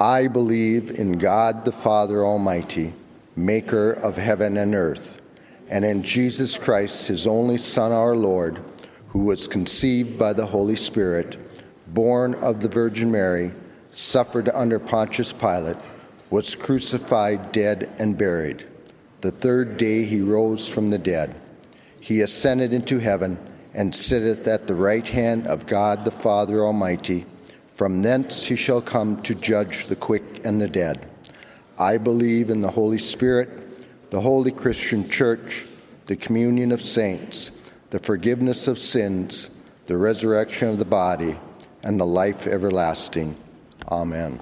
I believe in God the Father Almighty, maker of heaven and earth, and in Jesus Christ, his only Son, our Lord, who was conceived by the Holy Spirit, born of the Virgin Mary, suffered under Pontius Pilate, was crucified, dead, and buried. The third day he rose from the dead. He ascended into heaven and sitteth at the right hand of God the Father Almighty. From thence he shall come to judge the quick and the dead. I believe in the Holy Spirit, the holy Christian Church, the communion of saints, the forgiveness of sins, the resurrection of the body, and the life everlasting. Amen.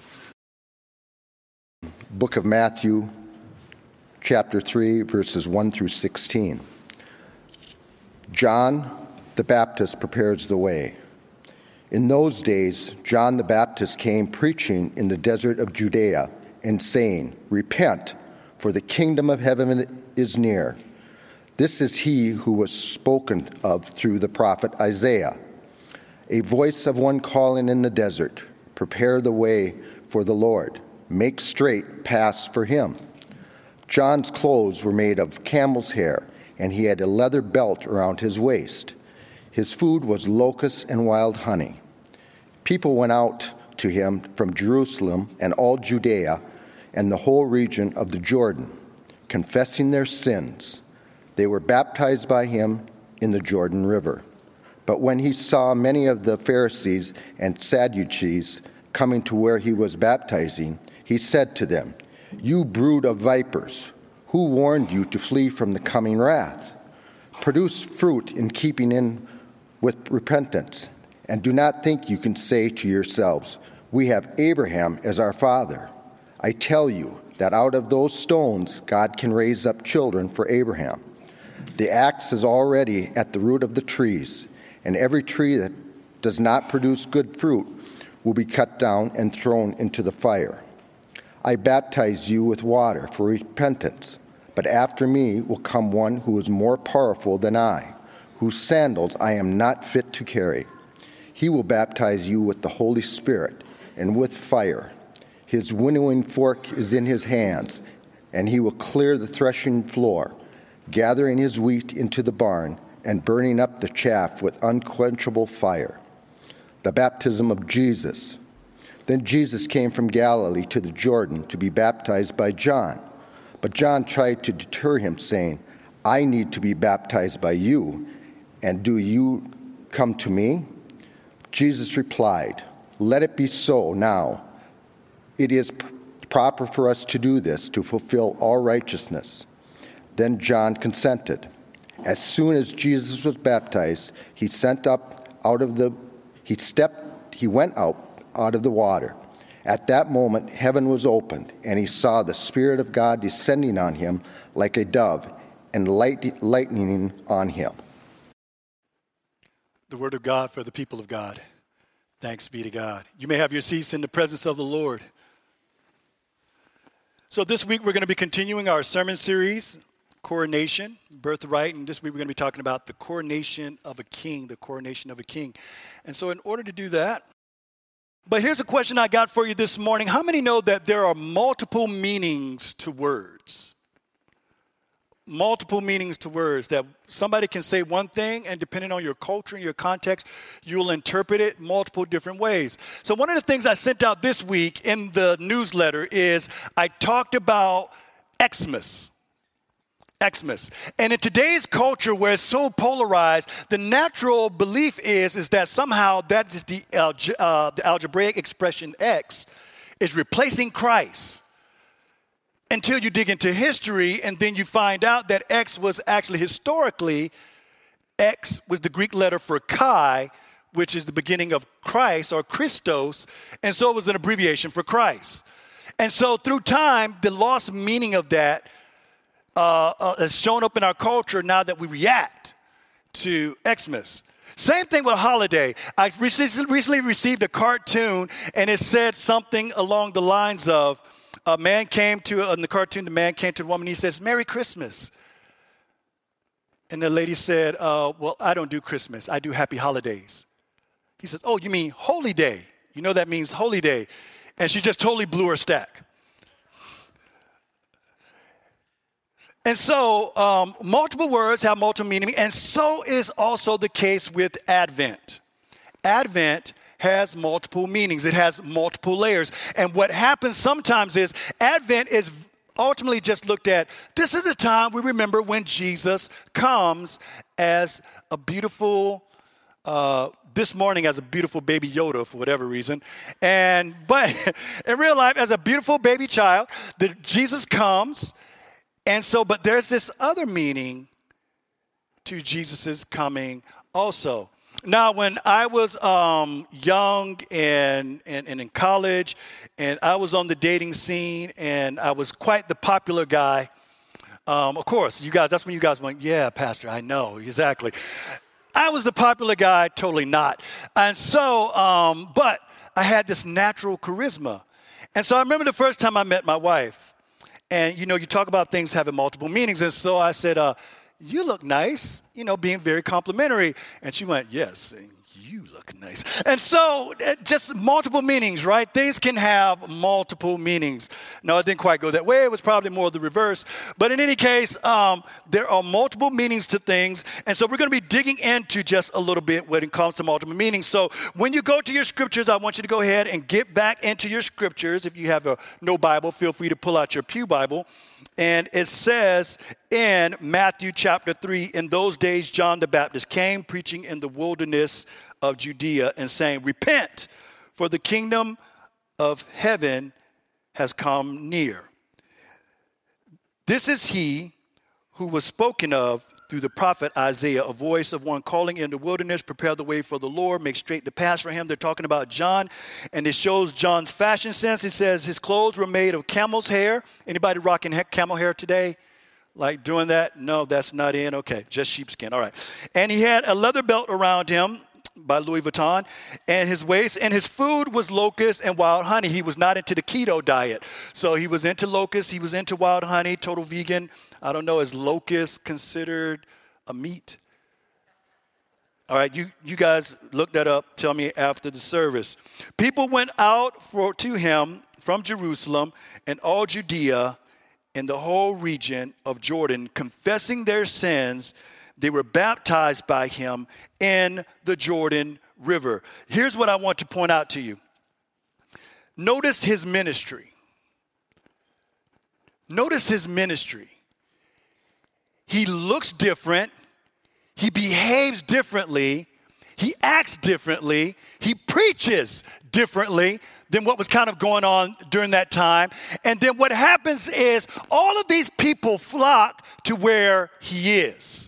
Book of Matthew, chapter 3, verses 1 through 16. John the Baptist prepares the way. In those days, John the Baptist came preaching in the desert of Judea and saying, Repent, for the kingdom of heaven is near. This is he who was spoken of through the prophet Isaiah. A voice of one calling in the desert, Prepare the way for the Lord. Make straight paths for him. John's clothes were made of camel's hair, and he had a leather belt around his waist. His food was locusts and wild honey. People went out to him from Jerusalem and all Judea and the whole region of the Jordan, confessing their sins. They were baptized by him in the Jordan River. But when he saw many of the Pharisees and Sadducees coming to where he was baptizing, he said to them, You brood of vipers, who warned you to flee from the coming wrath? Produce fruit in keeping in with repentance, and do not think you can say to yourselves, We have Abraham as our father. I tell you that out of those stones God can raise up children for Abraham. The axe is already at the root of the trees, and every tree that does not produce good fruit will be cut down and thrown into the fire. I baptize you with water for repentance, but after me will come one who is more powerful than I, whose sandals I am not fit to carry. He will baptize you with the Holy Spirit and with fire. His winnowing fork is in his hands, and he will clear the threshing floor, gathering his wheat into the barn and burning up the chaff with unquenchable fire. The baptism of Jesus. Then Jesus came from Galilee to the Jordan to be baptized by John. But John tried to deter him, saying, I need to be baptized by you, and do you come to me? Jesus replied, Let it be so now. It is proper for us to do this, to fulfill all righteousness. Then John consented. As soon as Jesus was baptized, he went out of the water. At that moment, heaven was opened, and he saw the Spirit of God descending on him like a dove and lightning on him. The word of God for the people of God. Thanks be to God. You may have your seats in the presence of the Lord. So this week we're going to be continuing our sermon series, Coronation, Birthright, and this week we're going to be talking about the coronation of a king, the coronation of a king. And so in order to do that, but here's a question I got for you this morning. How many know that there are multiple meanings to words? Multiple meanings to words, that somebody can say one thing, and depending on your culture and your context, you'll interpret it multiple different ways. So one of the things I sent out this week in the newsletter is I talked about Xmas. And in today's culture where it's so polarized, the natural belief is that somehow that is the algebraic expression X is replacing Christ. Until you dig into history, and then you find out that X was actually historically, X was the Greek letter for Chi, which is the beginning of Christ or Christos, and so it was an abbreviation for Christ. And so through time, the lost meaning of that has shown up in our culture now that we react to Xmas. Same thing with holiday. I recently received a cartoon, and it said something along the lines of, in the cartoon, the man came to the woman, he says, Merry Christmas. And the lady said, well, I don't do Christmas. I do Happy Holidays. He says, oh, you mean Holy Day. You know that means Holy Day. And she just totally blew her stack. And so multiple words have multiple meaning, and so is also the case with Advent. Advent has multiple meanings. It has multiple layers. And what happens sometimes is Advent is ultimately just looked at, this is the time we remember when Jesus comes as a beautiful, this morning as a beautiful baby Yoda for whatever reason. But in real life, as a beautiful baby child, Jesus comes. And so, but there's this other meaning to Jesus' coming also. Now, when I was young and in college, and I was on the dating scene, and I was quite the popular guy, of course, you guys, that's when you guys went, yeah, Pastor, I know, exactly. I was the popular guy, totally not. And so, but I had this natural charisma. And so I remember the first time I met my wife. And, you talk about things having multiple meanings. And so I said, you look nice, being very complimentary. And she went, yes, you look nice. And so just multiple meanings, right? Things can have multiple meanings. No, it didn't quite go that way. It was probably more the reverse. But in any case, there are multiple meanings to things. And so we're going to be digging into just a little bit when it comes to multiple meanings. So when you go to your scriptures, I want you to go ahead and get back into your scriptures. If you have no Bible, feel free to pull out your pew Bible. And it says in Matthew chapter 3, in those days, John the Baptist came preaching in the wilderness of Judea and saying, repent, for the kingdom of heaven has come near. This is he who was spoken of through the prophet Isaiah, a voice of one calling in the wilderness, prepare the way for the Lord, make straight the path for him. They're talking about John, and it shows John's fashion sense. It says his clothes were made of camel's hair. Anybody rocking camel hair today? Like doing that? No, that's not in. Okay, just sheepskin. All right. And he had a leather belt around him by Louis Vuitton, and his waist, and his food was locusts and wild honey. He was not into the keto diet. So he was into locusts, he was into wild honey, total vegan. I don't know, is locust considered a meat? All right, you guys look that up. Tell me after the service. People went out to him from Jerusalem and all Judea and the whole region of Jordan, confessing their sins. They were baptized by him in the Jordan River. Here's what I want to point out to you. Notice his ministry. Notice his ministry. He looks different. He behaves differently. He acts differently. He preaches differently than what was kind of going on during that time. And then what happens is all of these people flock to where he is.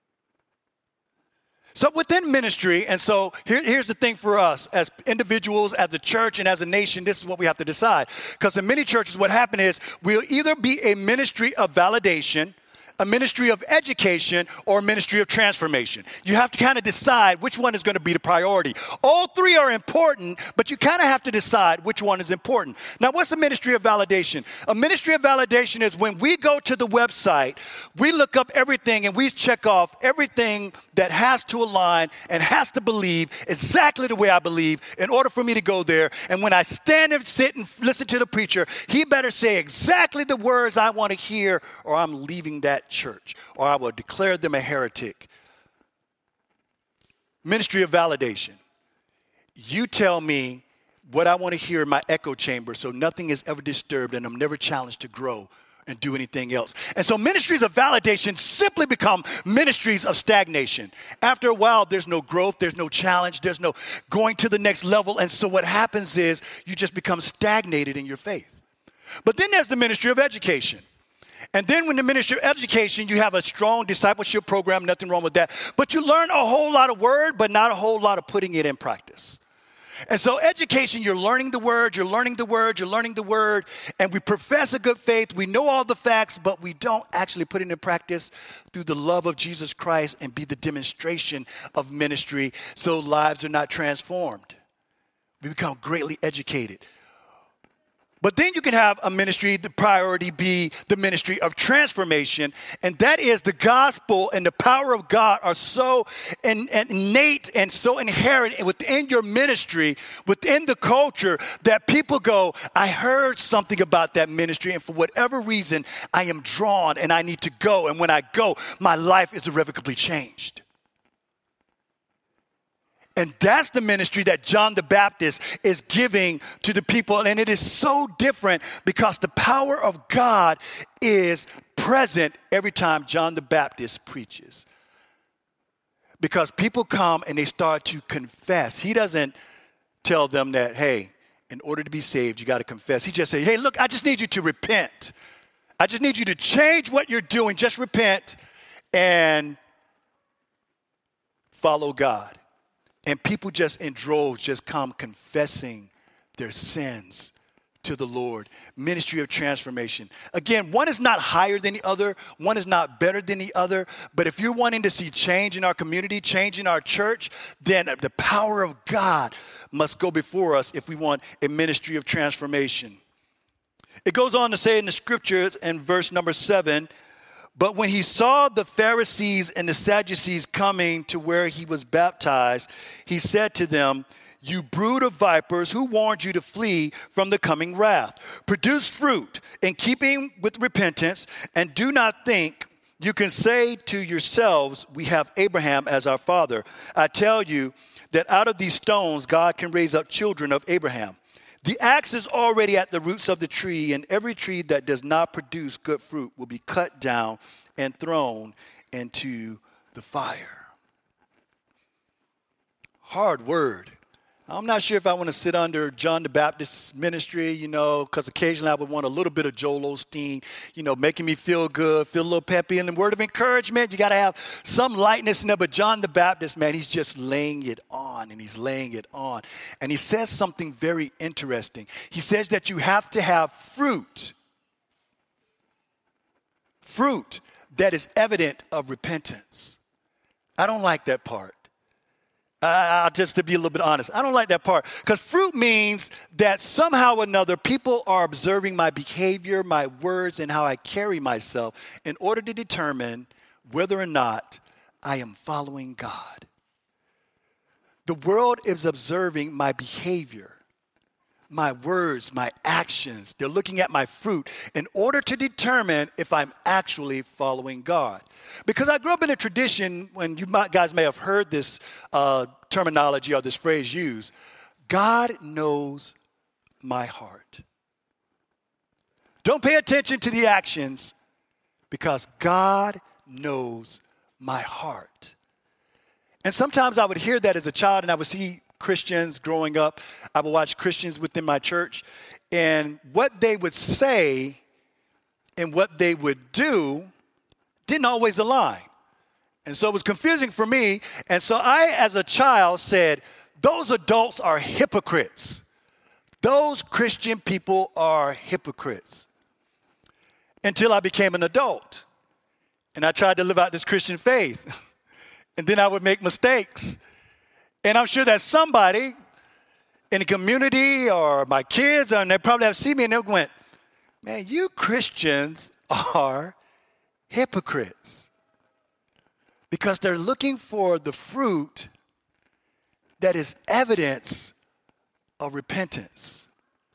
So within ministry, and so here's the thing for us as individuals, as a church, and as a nation, this is what we have to decide. Because in many churches, what happened is we'll either be a ministry of validation, a ministry of education, or a ministry of transformation. You have to kind of decide which one is going to be the priority. All three are important, but you kind of have to decide which one is important. Now, what's the ministry of validation? A ministry of validation is when we go to the website, we look up everything and we check off everything that has to align and has to believe exactly the way I believe in order for me to go there. And when I stand and sit and listen to the preacher, he better say exactly the words I want to hear, or I'm leaving that church, or I will declare them a heretic. Ministry of validation. You tell me what I want to hear in my echo chamber so nothing is ever disturbed and I'm never challenged to grow and do anything else. And so ministries of validation simply become ministries of stagnation. After a while, there's no growth, there's no challenge, there's no going to the next level. And so what happens is you just become stagnated in your faith. But then there's the ministry of education. And then when the ministry of education, you have a strong discipleship program, nothing wrong with that. But you learn a whole lot of word, but not a whole lot of putting it in practice. And so education, you're learning the word, you're learning the word, you're learning the word, and we profess a good faith. We know all the facts, but we don't actually put it in practice through the love of Jesus Christ and be the demonstration of ministry so lives are not transformed. We become greatly educated. But then you can have a ministry, the priority be the ministry of transformation. And that is the gospel and the power of God are so innate and so inherent within your ministry, within the culture, that people go, I heard something about that ministry, and for whatever reason, I am drawn and I need to go. And when I go, my life is irrevocably changed. And that's the ministry that John the Baptist is giving to the people. And it is so different because the power of God is present every time John the Baptist preaches. Because people come and they start to confess. He doesn't tell them that, hey, in order to be saved, you got to confess. He just says, hey, look, I just need you to repent. I just need you to change what you're doing. Just repent and follow God. And people just in droves just come confessing their sins to the Lord. Ministry of transformation. Again, one is not higher than the other. One is not better than the other. But if you're wanting to see change in our community, change in our church, then the power of God must go before us if we want a ministry of transformation. It goes on to say in the scriptures in verse number 7, but when he saw the Pharisees and the Sadducees coming to where he was baptized, he said to them, you brood of vipers, who warned you to flee from the coming wrath? Produce fruit in keeping with repentance, and do not think you can say to yourselves, we have Abraham as our father. I tell you that out of these stones God can raise up children of Abraham. The axe is already at the roots of the tree, and every tree that does not produce good fruit will be cut down and thrown into the fire. Hard word. I'm not sure if I want to sit under John the Baptist's ministry, because occasionally I would want a little bit of Joel Osteen, making me feel good, feel a little peppy. And the word of encouragement, you got to have some lightness in there. But John the Baptist, man, he's just laying it on, and he's laying it on. And he says something very interesting. He says that you have to have fruit that is evident of repentance. I don't like that part. Just to be a little bit honest, I don't like that part, because fruit means that somehow or another people are observing my behavior, my words, and how I carry myself in order to determine whether or not I am following God. The world is observing my behavior, my words, my actions. They're looking at my fruit in order to determine if I'm actually following God. Because I grew up in a tradition, when you guys may have heard this terminology or this phrase used, God knows my heart. Don't pay attention to the actions, because God knows my heart. And sometimes I would hear that as a child, and I would see Christians growing up. I would watch Christians within my church, and what they would say and what they would do didn't always align. And so it was confusing for me. And so I, as a child, said, those adults are hypocrites. Those Christian people are hypocrites. Until I became an adult. And I tried to live out this Christian faith. And then I would make mistakes. And I'm sure that somebody in the community or my kids, and they probably have seen me and they went, man, you Christians are hypocrites. Because they're looking for the fruit that is evidence of repentance.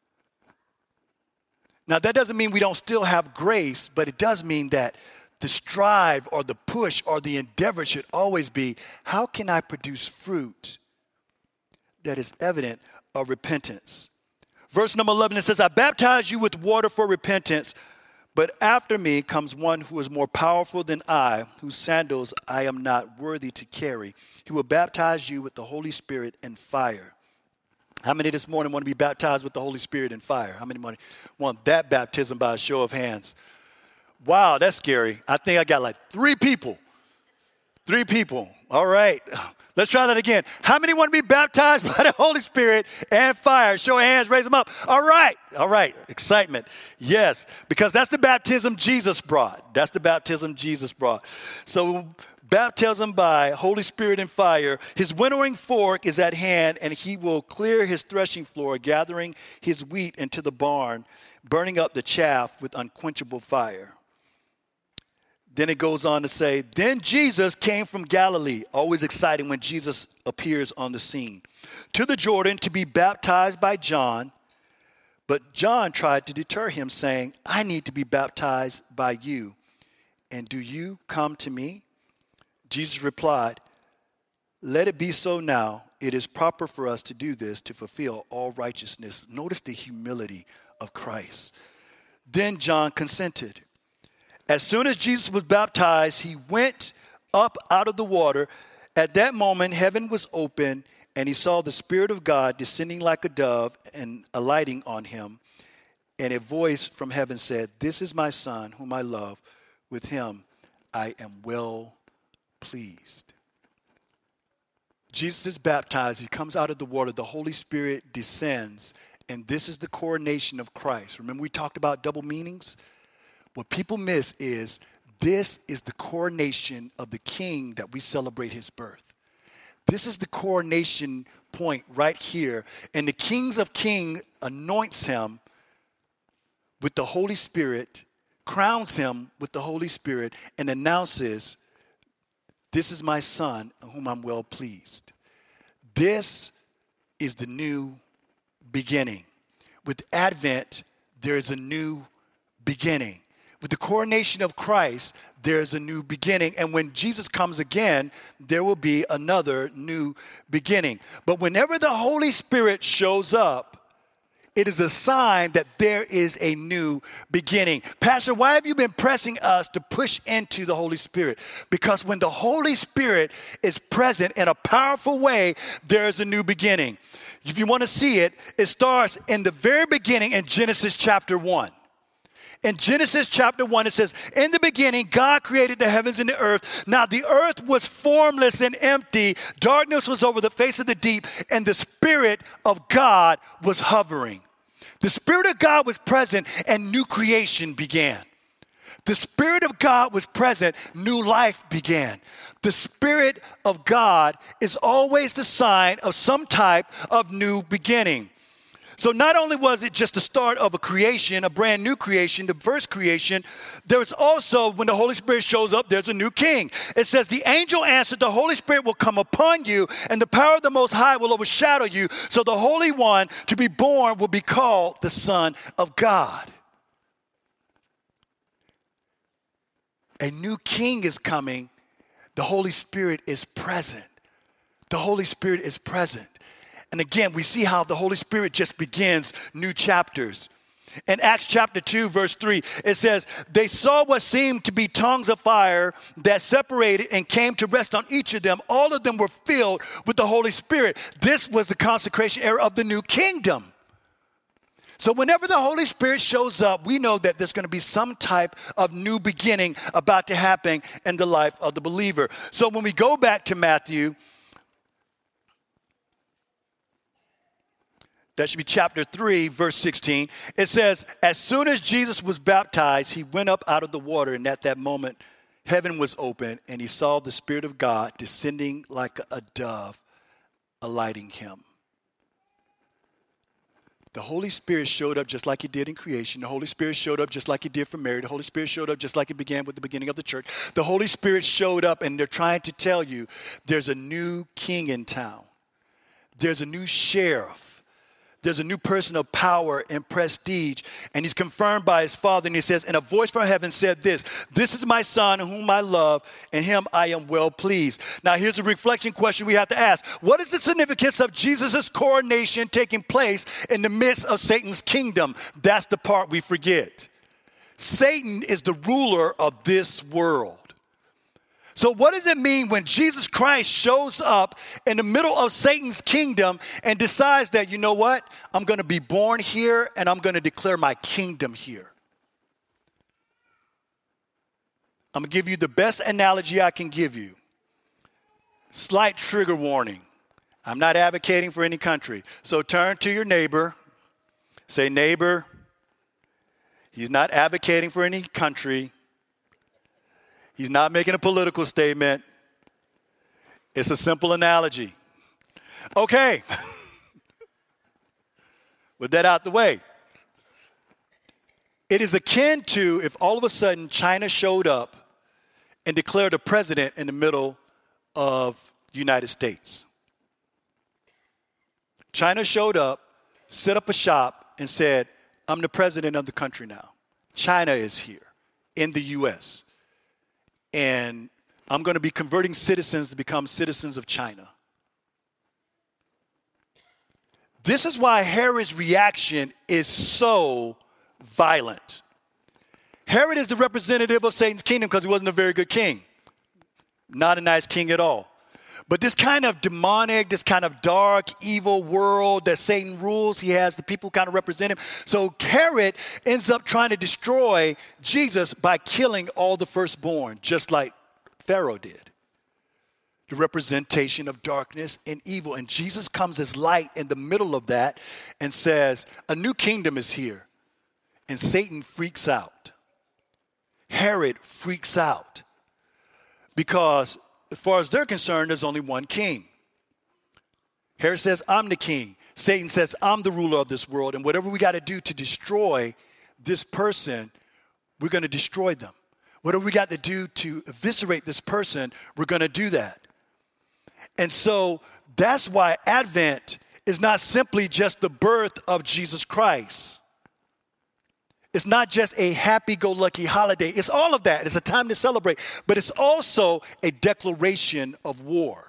Now, that doesn't mean we don't still have grace, but it does mean that the strive or the push or the endeavor should always be, how can I produce fruit that is evident of repentance? Verse number 11, it says, I baptize you with water for repentance, but after me comes one who is more powerful than I, whose sandals I am not worthy to carry. He will baptize you with the Holy Spirit and fire. How many this morning want to be baptized with the Holy Spirit and fire? How many want that baptism by a show of hands? Wow, that's scary. I think I got like 3 people. 3 people. All right. Let's try that again. How many want to be baptized by the Holy Spirit and fire? Show of hands, raise them up. All right. All right. Excitement. Yes, because that's the baptism Jesus brought. That's the baptism Jesus brought. So baptism by Holy Spirit and fire. His winnowing fork is at hand, and he will clear his threshing floor, gathering his wheat into the barn, burning up the chaff with unquenchable fire. Then it goes on to say, then Jesus came from Galilee, always exciting when Jesus appears on the scene, to the Jordan to be baptized by John. But John tried to deter him, saying, I need to be baptized by you, and do you come to me? Jesus replied, let it be so now. It is proper for us to do this to fulfill all righteousness. Notice the humility of Christ. Then John consented. As soon as Jesus was baptized, he went up out of the water. At that moment, heaven was open, and he saw the Spirit of God descending like a dove and alighting on him. And a voice from heaven said, this is my Son, whom I love. With him I am well pleased. Jesus is baptized. He comes out of the water. The Holy Spirit descends. And this is the coronation of Christ. Remember we talked about double meanings? What people miss is this is the coronation of the King that we celebrate his birth. This is the coronation point right here. And the King of Kings anoints him with the Holy Spirit, crowns him with the Holy Spirit, and announces, this is my Son, in whom I'm well pleased. This is the new beginning. With Advent, there is a new beginning. With the coronation of Christ, there's a new beginning. And when Jesus comes again, there will be another new beginning. But whenever the Holy Spirit shows up, it is a sign that there is a new beginning. Pastor, why have you been pressing us to push into the Holy Spirit? Because when the Holy Spirit is present in a powerful way, there is a new beginning. If you want to see it, it starts in the very beginning in Genesis chapter 1. In Genesis chapter 1, it says, in the beginning, God created the heavens and the earth. Now the earth was formless and empty. Darkness was over the face of the deep, and the Spirit of God was hovering. The Spirit of God was present, and new creation began. The Spirit of God was present, new life began. The Spirit of God is always the sign of some type of new beginning. So not only was it just the start of a creation, a brand new creation, the first creation, there's also, when the Holy Spirit shows up, there's a new king. It says, the angel answered, the Holy Spirit will come upon you, and the power of the Most High will overshadow you. So the Holy One to be born will be called the Son of God. A new king is coming. The Holy Spirit is present. The Holy Spirit is present. And again, we see how the Holy Spirit just begins new chapters. In Acts chapter 2, verse 3, it says, they saw what seemed to be tongues of fire that separated and came to rest on each of them. All of them were filled with the Holy Spirit. This was the consecration era of the new kingdom. So whenever the Holy Spirit shows up, we know that there's going to be some type of new beginning about to happen in the life of the believer. So when we go back to Matthew, that should be chapter 3, verse 16. It says, as soon as Jesus was baptized, he went up out of the water. And at that moment, heaven was open, and he saw the Spirit of God descending like a dove, alighting him. The Holy Spirit showed up just like he did in creation. The Holy Spirit showed up just like he did for Mary. The Holy Spirit showed up just like it began with the beginning of the church. The Holy Spirit showed up, and they're trying to tell you there's a new king in town. There's a new sheriff. There's a new person of power and prestige, and he's confirmed by his Father. And he says, and a voice from heaven said this is my Son whom I love, and him I am well pleased. Now here's a reflection question we have to ask. What is the significance of Jesus' coronation taking place in the midst of Satan's kingdom? That's the part we forget. Satan is the ruler of this world. So what does it mean when Jesus Christ shows up in the middle of Satan's kingdom and decides that, you know what, I'm going to be born here and I'm going to declare my kingdom here? I'm going to give you the best analogy I can give you. Slight trigger warning. I'm not advocating for any country. So turn to your neighbor. Say, neighbor, he's not advocating for any country. He's not making a political statement. It's a simple analogy. Okay. With that out the way. It is akin to if all of a sudden China showed up and declared a president in the middle of the United States. China showed up, set up a shop, and said, I'm the president of the country now. China is here in the U.S. And I'm going to be converting citizens to become citizens of China. This is why Herod's reaction is so violent. Herod is the representative of Satan's kingdom because he wasn't a very good king. Not a nice king at all. But this kind of demonic, this kind of dark, evil world that Satan rules, he has the people kind of represent him. So Herod ends up trying to destroy Jesus by killing all the firstborn, just like Pharaoh did. The representation of darkness and evil. And Jesus comes as light in the middle of that and says, a new kingdom is here. And Satan freaks out. Herod freaks out. Because as far as they're concerned, there's only one king. Herod says, I'm the king. Satan says, I'm the ruler of this world. And whatever we got to do to destroy this person, we're going to destroy them. Whatever we got to do to eviscerate this person, we're going to do that. And so that's why Advent is not simply just the birth of Jesus Christ. It's not just a happy-go-lucky holiday. It's all of that. It's a time to celebrate. But it's also a declaration of war.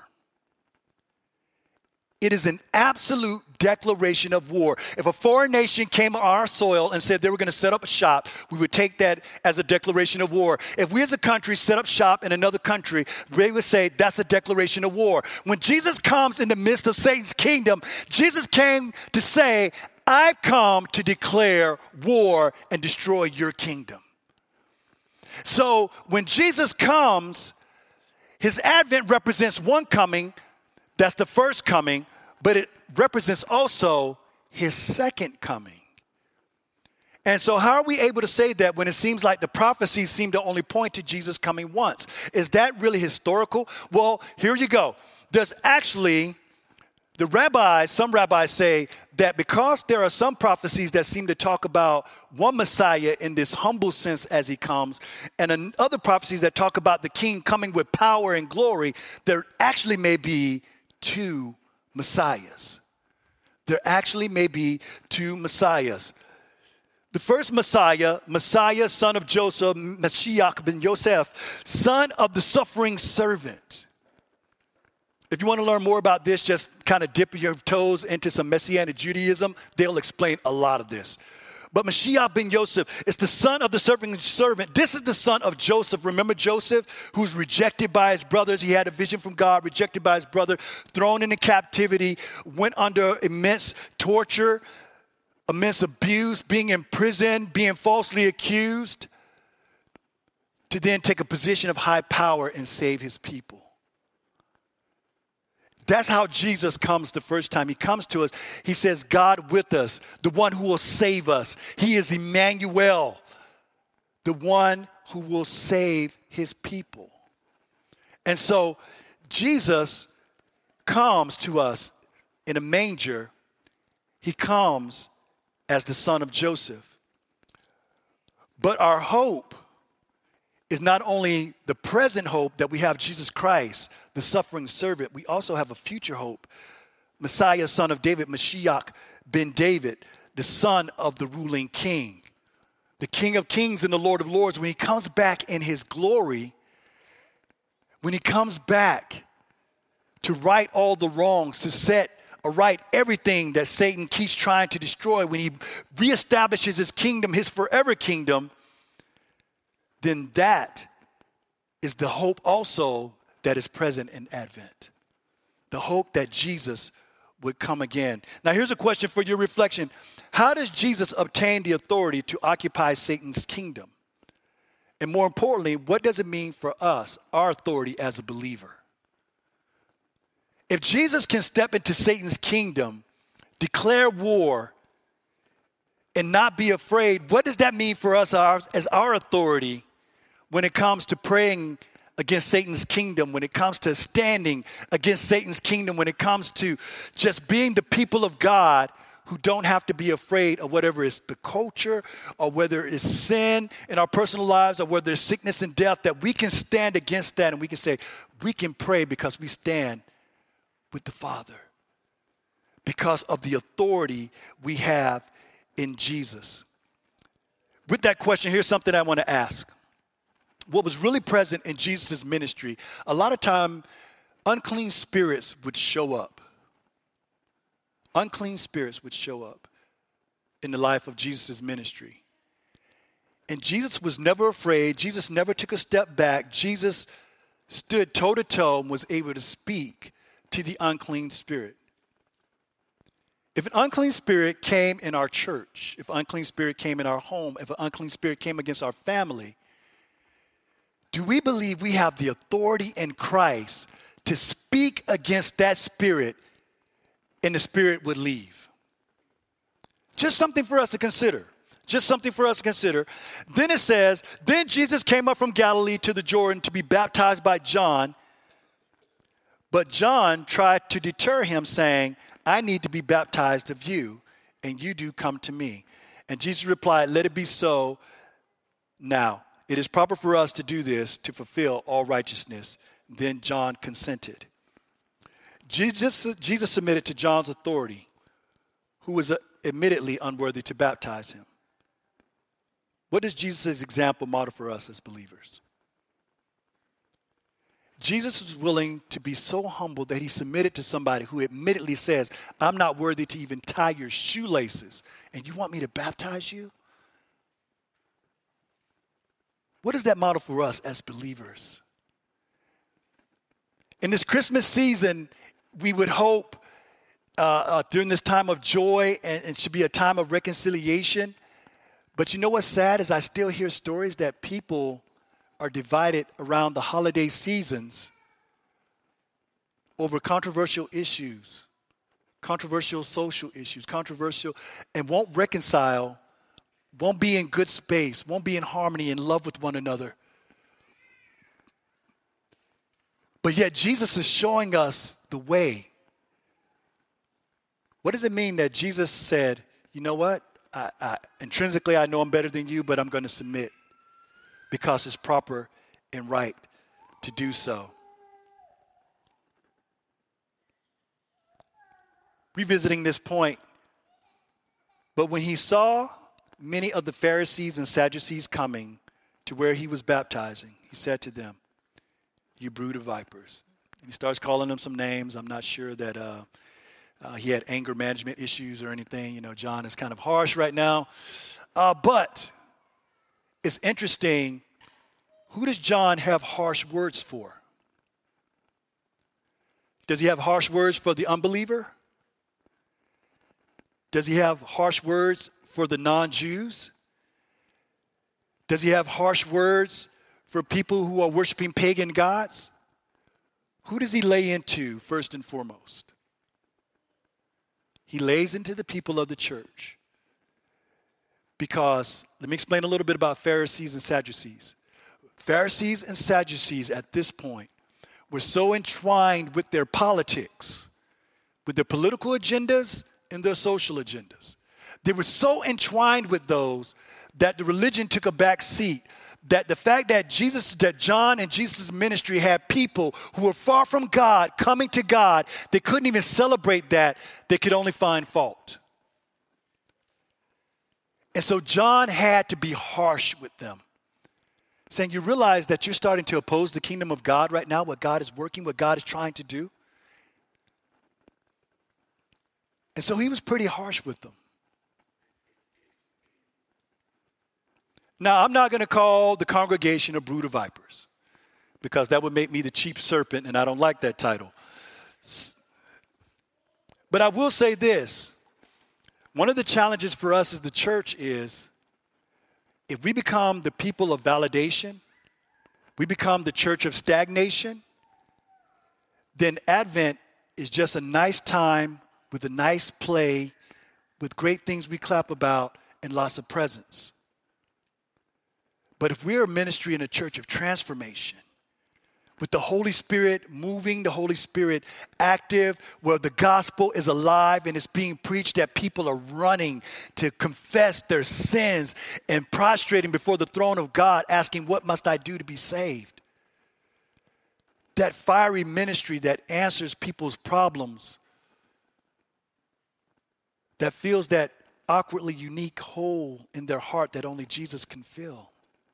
It is an absolute declaration of war. If a foreign nation came on our soil and said they were going to set up a shop, we would take that as a declaration of war. If we as a country set up shop in another country, they would say that's a declaration of war. When Jesus comes in the midst of Satan's kingdom, Jesus came to say, I've come to declare war and destroy your kingdom. So when Jesus comes, his advent represents one coming. That's the first coming, but it represents also his second coming. And so how are we able to say that when it seems like the prophecies seem to only point to Jesus coming once? Is that really historical? Well, here you go. There's actually, some rabbis say that because there are some prophecies that seem to talk about one Messiah in this humble sense as he comes, and other prophecies that talk about the king coming with power and glory, there actually may be two Messiahs. There actually may be two Messiahs. The first Messiah, son of Joseph, Mashiach ben Yosef, son of the suffering servant. If you want to learn more about this, just kind of dip your toes into some Messianic Judaism. They'll explain a lot of this. But Mashiach ben Yosef is the son of the suffering servant. This is the son of Joseph. Remember Joseph, who's rejected by his brothers. He had a vision from God, rejected by his brother, thrown into captivity, went under immense torture, immense abuse, being imprisoned, being falsely accused, to then take a position of high power and save his people. That's how Jesus comes the first time. He comes to us. He says, God with us, the one who will save us. He is Emmanuel, the one who will save his people. And so Jesus comes to us in a manger. He comes as the son of Joseph. But our hope is not only the present hope that we have Jesus Christ, the suffering servant, we also have a future hope. Messiah, son of David, Mashiach ben David, the son of the ruling king, the King of kings and the Lord of lords. When he comes back in his glory, when he comes back to right all the wrongs, to set aright everything that Satan keeps trying to destroy, when he reestablishes his kingdom, his forever kingdom, then that is the hope also that is present in Advent. The hope that Jesus would come again. Now here's a question for your reflection. How does Jesus obtain the authority to occupy Satan's kingdom? And more importantly, what does it mean for us, our authority as a believer? If Jesus can step into Satan's kingdom, declare war, and not be afraid, what does that mean for us as our authority when it comes to praying against Satan's kingdom, when it comes to standing against Satan's kingdom, when it comes to just being the people of God who don't have to be afraid of whatever is the culture or whether it's sin in our personal lives or whether it's sickness and death, that we can stand against that and we can say, we can pray because we stand with the Father because of the authority we have in Jesus. With that question, here's something I want to ask. What was really present in Jesus' ministry, a lot of time, unclean spirits would show up. Unclean spirits would show up in the life of Jesus' ministry. And Jesus was never afraid. Jesus never took a step back. Jesus stood toe-to-toe and was able to speak to the unclean spirit. If an unclean spirit came in our church, if an unclean spirit came in our home, if an unclean spirit came against our family, do we believe we have the authority in Christ to speak against that spirit and the spirit would leave? Just something for us to consider. Just something for us to consider. Then it says, then Jesus came up from Galilee to the Jordan to be baptized by John. But John tried to deter him, saying, I need to be baptized of you, and you do come to me. And Jesus replied, let it be so now. It is proper for us to do this to fulfill all righteousness. Then John consented. Jesus submitted to John's authority, who was admittedly unworthy to baptize him. What does Jesus' example model for us as believers? Jesus was willing to be so humble that he submitted to somebody who admittedly says, I'm not worthy to even tie your shoelaces, and you want me to baptize you? What is that model for us as believers? In this Christmas season, we would hope during this time of joy, and it should be a time of reconciliation. But you know what's sad is I still hear stories that people are divided around the holiday seasons over controversial issues, controversial social issues, and won't reconcile, won't be in good space, won't be in harmony and love with one another. But yet Jesus is showing us the way. What does it mean that Jesus said, you know what? Intrinsically, I know I'm better than you, but I'm going to submit because it's proper and right to do so. Revisiting this point, but when he saw many of the Pharisees and Sadducees coming to where he was baptizing, he said to them, you brood of vipers. And he starts calling them some names. I'm not sure that he had anger management issues or anything. You know, John is kind of harsh right now. But it's interesting, who does John have harsh words for? Does he have harsh words for the unbeliever? Does he have harsh words for the non-Jews? Does he have harsh words for people who are worshiping pagan gods? Who does he lay into first and foremost? He lays into the people of the church. Because, let me explain a little bit about Pharisees and Sadducees. Pharisees and Sadducees at this point were so entwined with their politics, with their political agendas and their social agendas. They were so entwined with those that the religion took a back seat. That the fact that John and Jesus' ministry had people who were far from God coming to God, they couldn't even celebrate that. They could only find fault. And so John had to be harsh with them, saying, you realize that you're starting to oppose the kingdom of God right now, what God is working, what God is trying to do. And so he was pretty harsh with them. Now, I'm not going to call the congregation a brood of vipers because that would make me the chief serpent, and I don't like that title. But I will say this. One of the challenges for us as the church is if we become the people of validation, we become the church of stagnation, then Advent is just a nice time with a nice play, with great things we clap about and lots of presents. But if we're a ministry and a church of transformation, with the Holy Spirit moving, the Holy Spirit active, where the gospel is alive and it's being preached, that people are running to confess their sins and prostrating before the throne of God, asking, what must I do to be saved? That fiery ministry that answers people's problems, that fills that awkwardly unique hole in their heart that only Jesus can fill.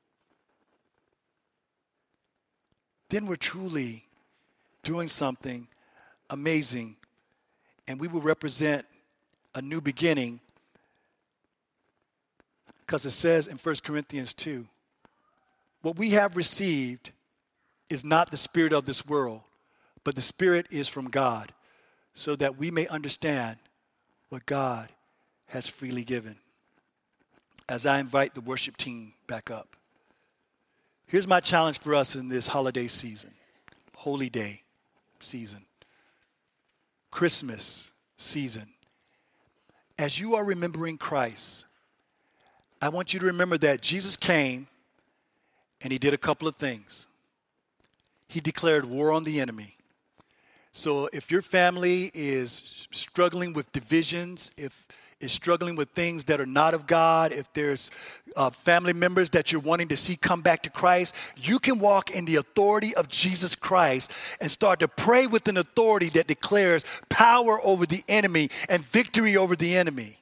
Then we're truly doing something amazing, and we will represent a new beginning, because it says in 1 Corinthians 2, what we have received is not the spirit of this world, but the Spirit is from God, so that we may understand what God has freely given. As I invite the worship team back up, here's my challenge for us in this holiday season, holy day season, Christmas season. As you are remembering Christ, I want you to remember that Jesus came and he did a couple of things. He declared war on the enemy. So if your family is struggling with divisions, if is struggling with things that are not of God, if there's family members that you're wanting to see come back to Christ, you can walk in the authority of Jesus Christ and start to pray with an authority that declares power over the enemy and victory over the enemy.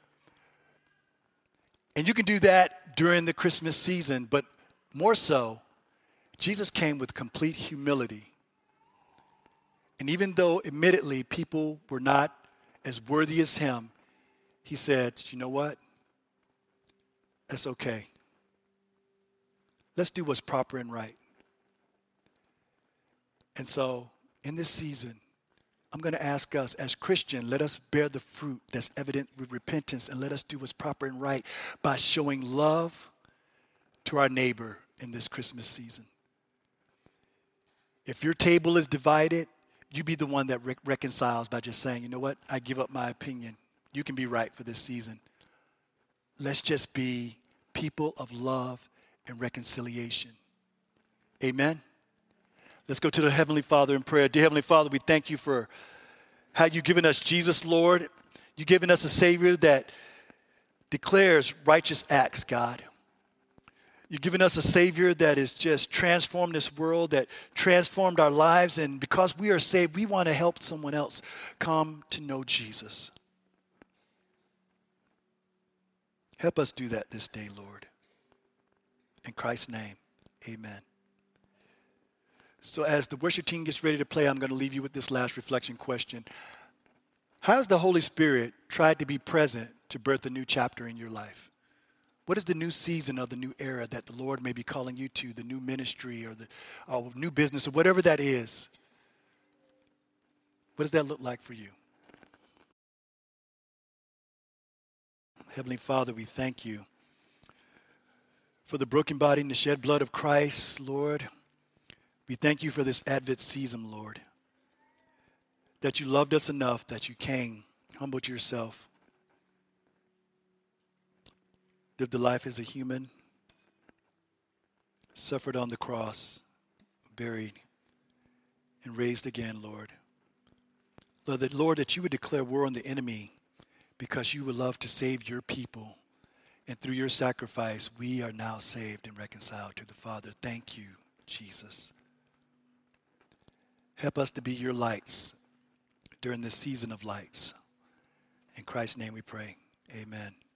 And you can do that during the Christmas season, but more so, Jesus came with complete humility. And even though, admittedly, people were not as worthy as him, he said, you know what? That's okay. Let's do what's proper and right. And so, in this season, I'm going to ask us as Christians, let us bear the fruit that's evident with repentance, and let us do what's proper and right by showing love to our neighbor in this Christmas season. If your table is divided, you be the one that reconciles by just saying, you know what? I give up my opinion. You can be right for this season. Let's just be people of love and reconciliation. Amen. Let's go to the Heavenly Father in prayer. Dear Heavenly Father, we thank you for how you've given us Jesus, Lord. You've given us a Savior that declares righteous acts, God. You've given us a Savior that has just transformed this world, that transformed our lives. And because we are saved, we want to help someone else come to know Jesus. Help us do that this day, Lord. In Christ's name, amen. So as the worship team gets ready to play, I'm going to leave you with this last reflection question. How has the Holy Spirit tried to be present to birth a new chapter in your life? What is the new season of the new era that the Lord may be calling you to, the new ministry or the new business or whatever that is? What does that look like for you? Heavenly Father, we thank you for the broken body and the shed blood of Christ, Lord. We thank you for this Advent season, Lord, that you loved us enough that you came, humbled yourself, lived a life as a human, suffered on the cross, buried, and raised again, Lord. Lord, that you would declare war on the enemy because you would love to save your people. And through your sacrifice, we are now saved and reconciled to the Father. Thank you, Jesus. Help us to be your lights during this season of lights. In Christ's name we pray. Amen.